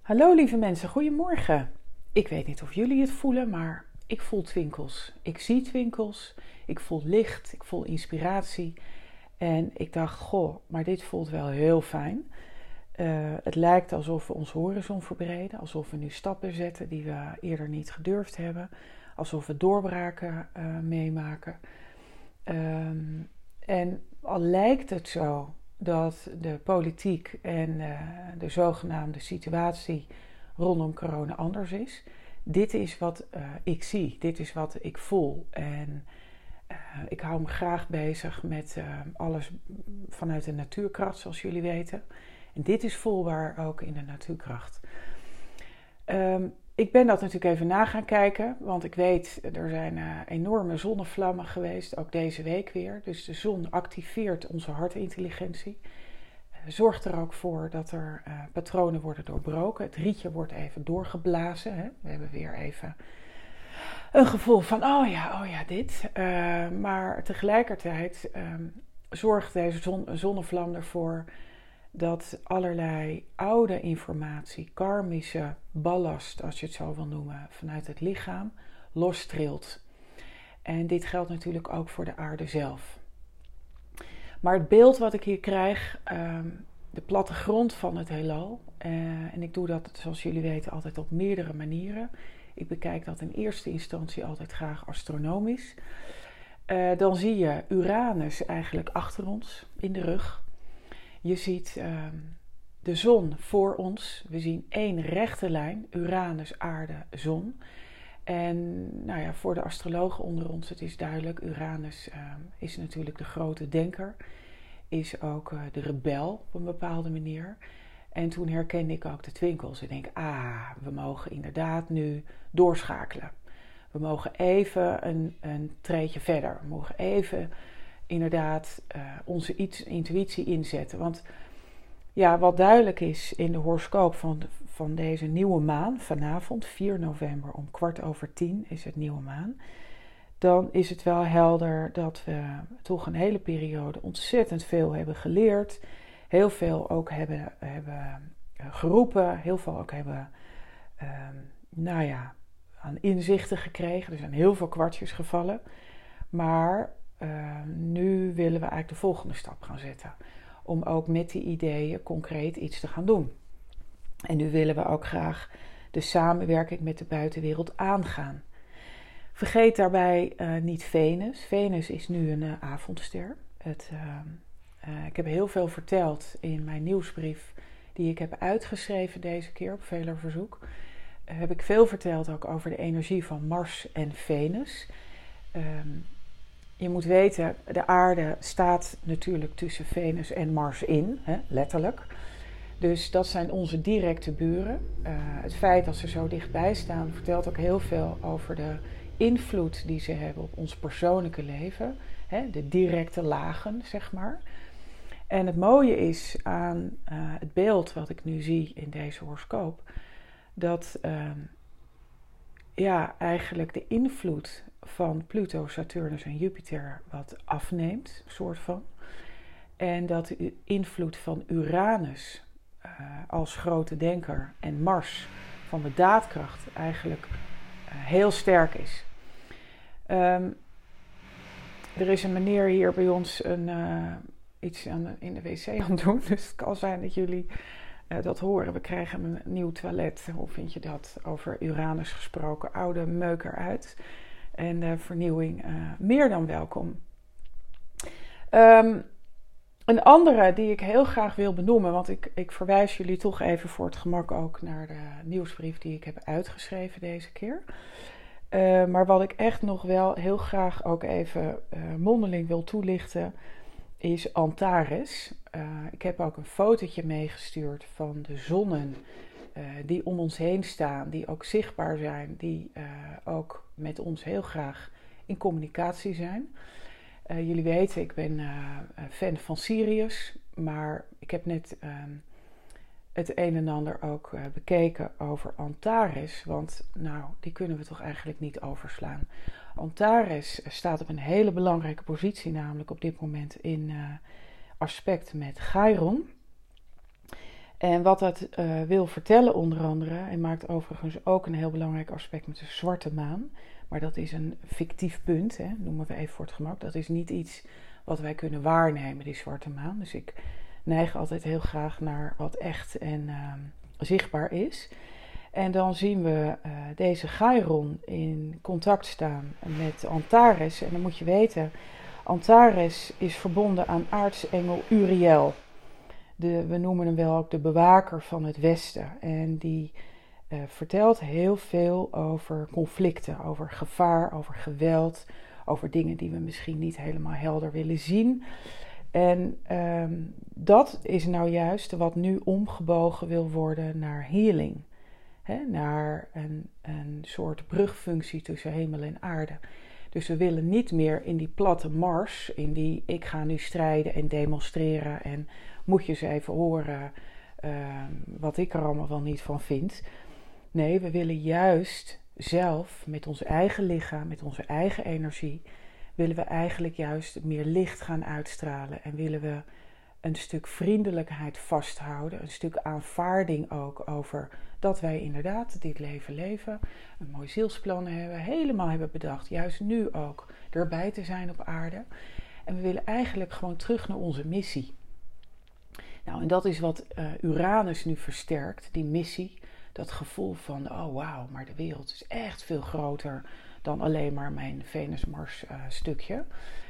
Hallo lieve mensen, goedemorgen. Ik weet niet of jullie het voelen, maar ik voel twinkels. Ik zie twinkels, ik voel licht, ik voel inspiratie. En ik dacht, goh, maar dit voelt wel heel fijn. Het lijkt alsof we onze horizon verbreden, alsof we nu stappen zetten die we eerder niet gedurfd hebben. Alsof we doorbraken meemaken. En al lijkt het zo dat de politiek en de zogenaamde situatie rondom corona anders is. Dit is wat ik zie, dit is wat ik voel. En ik hou me graag bezig met alles vanuit de natuurkracht, zoals jullie weten. En dit is voelbaar ook in de natuurkracht. Ik ben dat natuurlijk even na gaan kijken, want ik weet, er zijn enorme zonnevlammen geweest, ook deze week weer. Dus de zon activeert onze hartintelligentie. Zorgt er ook voor dat er patronen worden doorbroken. Het rietje wordt even doorgeblazen. Hè? We hebben weer even een gevoel van, oh ja, dit. Maar tegelijkertijd zorgt deze zonnevlam ervoor dat allerlei oude informatie, karmische ballast, als je het zo wil noemen, vanuit het lichaam lostrilt. En dit geldt natuurlijk ook voor de aarde zelf. Maar het beeld wat ik hier krijg, de plattegrond van het heelal, en ik doe dat, zoals jullie weten, altijd op meerdere manieren. Ik bekijk dat in eerste instantie altijd graag astronomisch. Dan zie je Uranus eigenlijk achter ons, in de rug. Je ziet de zon voor ons. We zien één rechte lijn, Uranus, aarde, zon. En nou ja, voor de astrologen onder ons, het is duidelijk, Uranus is natuurlijk de grote denker. Is ook de rebel op een bepaalde manier. En toen herkende ik ook de twinkels. Ik denk, we mogen inderdaad nu doorschakelen. We mogen even een treedje verder. We mogen even inderdaad onze intuïtie inzetten. Want ja, wat duidelijk is in de horoscoop van deze nieuwe maan, vanavond 4 november om 10:15 is het nieuwe maan. Dan is het wel helder dat we toch een hele periode ontzettend veel hebben geleerd. Heel veel ook hebben geroepen. Heel veel ook hebben aan inzichten gekregen. Er zijn heel veel kwartjes gevallen. Maar nu willen we eigenlijk de volgende stap gaan zetten. Om ook met die ideeën concreet iets te gaan doen. En nu willen we ook graag de samenwerking met de buitenwereld aangaan. Vergeet daarbij niet Venus. Venus is nu een avondster. Ik heb heel veel verteld in mijn nieuwsbrief die ik heb uitgeschreven deze keer op veler verzoek. Heb ik veel verteld ook over de energie van Mars en Venus. Je moet weten, de aarde staat natuurlijk tussen Venus en Mars in, letterlijk. Dus dat zijn onze directe buren. Het feit dat ze zo dichtbij staan vertelt ook heel veel over de invloed die ze hebben op ons persoonlijke leven. De directe lagen, zeg maar. En het mooie is aan het beeld wat ik nu zie in deze horoscoop, dat eigenlijk de invloed van Pluto, Saturnus en Jupiter wat afneemt, soort van. En dat de invloed van Uranus als grote denker en Mars van de daadkracht eigenlijk heel sterk is. Er is een meneer hier bij ons iets in de wc aan het doen, dus het kan zijn dat jullie dat horen. We krijgen een nieuw toilet. Hoe vind je dat? Over Uranus gesproken. Oude meuk eruit. En de vernieuwing meer dan welkom. Een andere die ik heel graag wil benoemen, want ik verwijs jullie toch even voor het gemak ook naar de nieuwsbrief die ik heb uitgeschreven deze keer. Maar wat ik echt nog wel heel graag ook even mondeling wil toelichten, is Antares. Ik heb ook een fotootje meegestuurd van de zonnen die om ons heen staan, die ook zichtbaar zijn, die ook met ons heel graag in communicatie zijn. Jullie weten, ik ben fan van Sirius, maar ik heb net het een en ander ook bekeken over Antares, want nou, die kunnen we toch eigenlijk niet overslaan. Antares staat op een hele belangrijke positie, namelijk op dit moment in aspect met Chiron. En wat dat wil vertellen onder andere, en maakt overigens ook een heel belangrijk aspect met de zwarte maan, maar dat is een fictief punt, hè, noemen we even voor het gemak. Dat is niet iets wat wij kunnen waarnemen, die zwarte maan. Dus ik neig altijd heel graag naar wat echt en zichtbaar is. En dan zien we deze Chiron in contact staan met Antares. En dan moet je weten, Antares is verbonden aan aartsengel Uriel. We noemen hem wel ook de bewaker van het Westen. En die vertelt heel veel over conflicten, over gevaar, over geweld, over dingen die we misschien niet helemaal helder willen zien. En dat is nou juist wat nu omgebogen wil worden naar healing. Naar een soort brugfunctie tussen hemel en aarde. Dus we willen niet meer in die platte mars, in die ik ga nu strijden en demonstreren en moet je eens even horen wat ik er allemaal wel niet van vind. Nee, we willen juist zelf met ons eigen lichaam, met onze eigen energie, willen we eigenlijk juist meer licht gaan uitstralen en willen we een stuk vriendelijkheid vasthouden, een stuk aanvaarding ook over dat wij inderdaad dit leven leven, een mooi zielsplan hebben, helemaal hebben bedacht, juist nu ook erbij te zijn op aarde. En we willen eigenlijk gewoon terug naar onze missie. Nou, en dat is wat Uranus nu versterkt, die missie, dat gevoel van, oh wauw, maar de wereld is echt veel groter dan alleen maar mijn Venus-Mars stukje.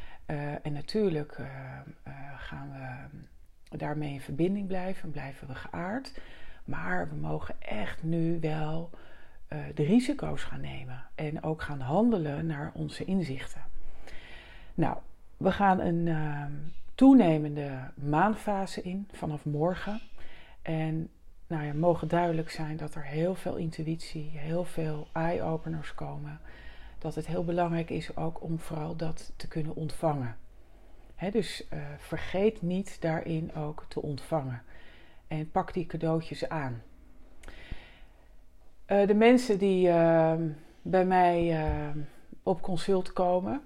En natuurlijk gaan we daarmee in verbinding blijven we geaard. Maar we mogen echt nu wel de risico's gaan nemen. En ook gaan handelen naar onze inzichten. Nou, we gaan een toenemende maanfase in vanaf morgen. En nou ja, mogen duidelijk zijn dat er heel veel intuïtie, heel veel eye-openers komen. Dat het heel belangrijk is ook om vooral dat te kunnen ontvangen. Dus vergeet niet daarin ook te ontvangen. En pak die cadeautjes aan. De mensen die bij mij op consult komen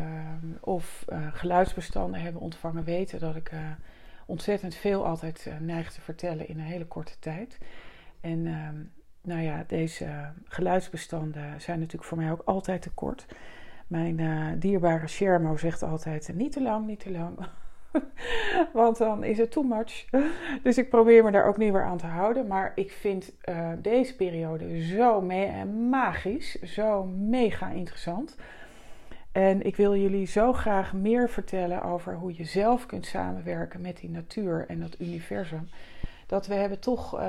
of geluidsbestanden hebben ontvangen, weten dat ik ontzettend veel altijd neig te vertellen in een hele korte tijd. En nou ja, deze geluidsbestanden zijn natuurlijk voor mij ook altijd te kort. Mijn dierbare Shermo zegt altijd, niet te lang, niet te lang. Want dan is het too much. Dus ik probeer me daar ook niet meer aan te houden. Maar ik vind deze periode zo magisch, zo mega interessant. En ik wil jullie zo graag meer vertellen over hoe je zelf kunt samenwerken met die natuur en dat universum. Dat we hebben toch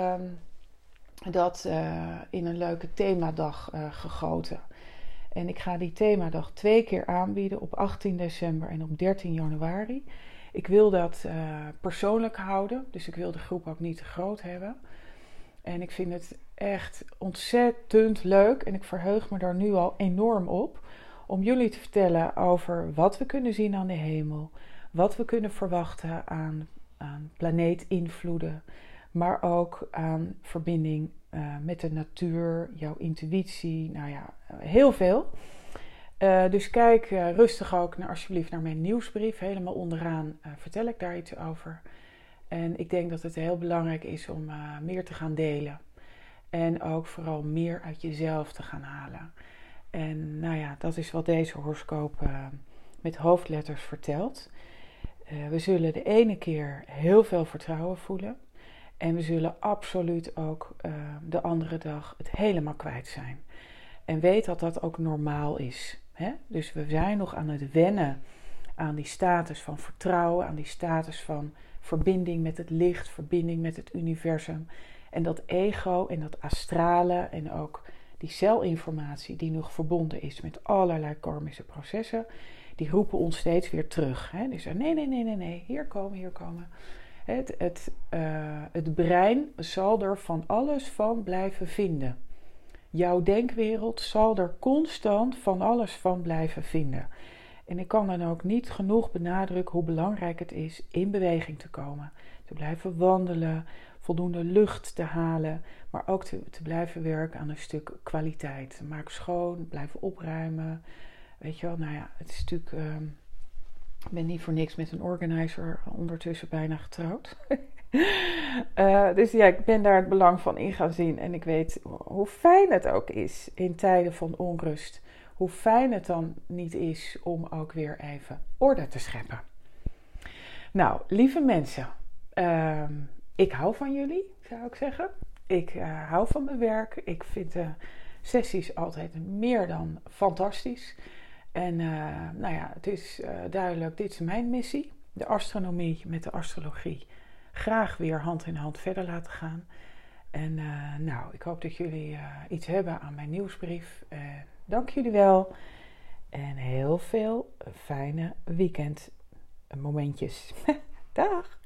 dat in een leuke themadag gegoten. En ik ga die themadag 2 keer aanbieden op 18 december en op 13 januari. Ik wil dat persoonlijk houden, dus ik wil de groep ook niet te groot hebben. En ik vind het echt ontzettend leuk en ik verheug me daar nu al enorm op om jullie te vertellen over wat we kunnen zien aan de hemel, wat we kunnen verwachten aan planeetinvloeden, maar ook aan verbinding met de natuur, jouw intuïtie, nou ja, heel veel. Dus kijk rustig ook alsjeblieft naar mijn nieuwsbrief. Helemaal onderaan vertel ik daar iets over. En ik denk dat het heel belangrijk is om meer te gaan delen. En ook vooral meer uit jezelf te gaan halen. En nou ja, dat is wat deze horoscoop met hoofdletters vertelt. We zullen de ene keer heel veel vertrouwen voelen. En we zullen absoluut ook de andere dag het helemaal kwijt zijn. En weet dat dat ook normaal is. Hè? Dus we zijn nog aan het wennen aan die status van vertrouwen, aan die status van verbinding met het licht, verbinding met het universum. En dat ego en dat astrale en ook die celinformatie die nog verbonden is met allerlei karmische processen, die roepen ons steeds weer terug. Hè? Dus nee, hier komen. Het brein zal er van alles van blijven vinden. Jouw denkwereld zal er constant van alles van blijven vinden. En ik kan dan ook niet genoeg benadrukken hoe belangrijk het is in beweging te komen. Te blijven wandelen, voldoende lucht te halen, maar ook te blijven werken aan een stuk kwaliteit. Maak schoon, blijven opruimen. Weet je wel, nou ja, het is natuurlijk... ik ben niet voor niks met een organizer ondertussen bijna getrouwd. Dus ja, ik ben daar het belang van in gaan zien. En ik weet hoe fijn het ook is in tijden van onrust. Hoe fijn het dan niet is om ook weer even orde te scheppen. Nou, lieve mensen. Ik hou van jullie, zou ik zeggen. Ik hou van mijn werk. Ik vind de sessies altijd meer dan fantastisch. En nou ja, het is duidelijk, dit is mijn missie. De astronomie met de astrologie graag weer hand in hand verder laten gaan. En nou, ik hoop dat jullie iets hebben aan mijn nieuwsbrief. Dank jullie wel. En heel veel fijne weekendmomentjes. Dag!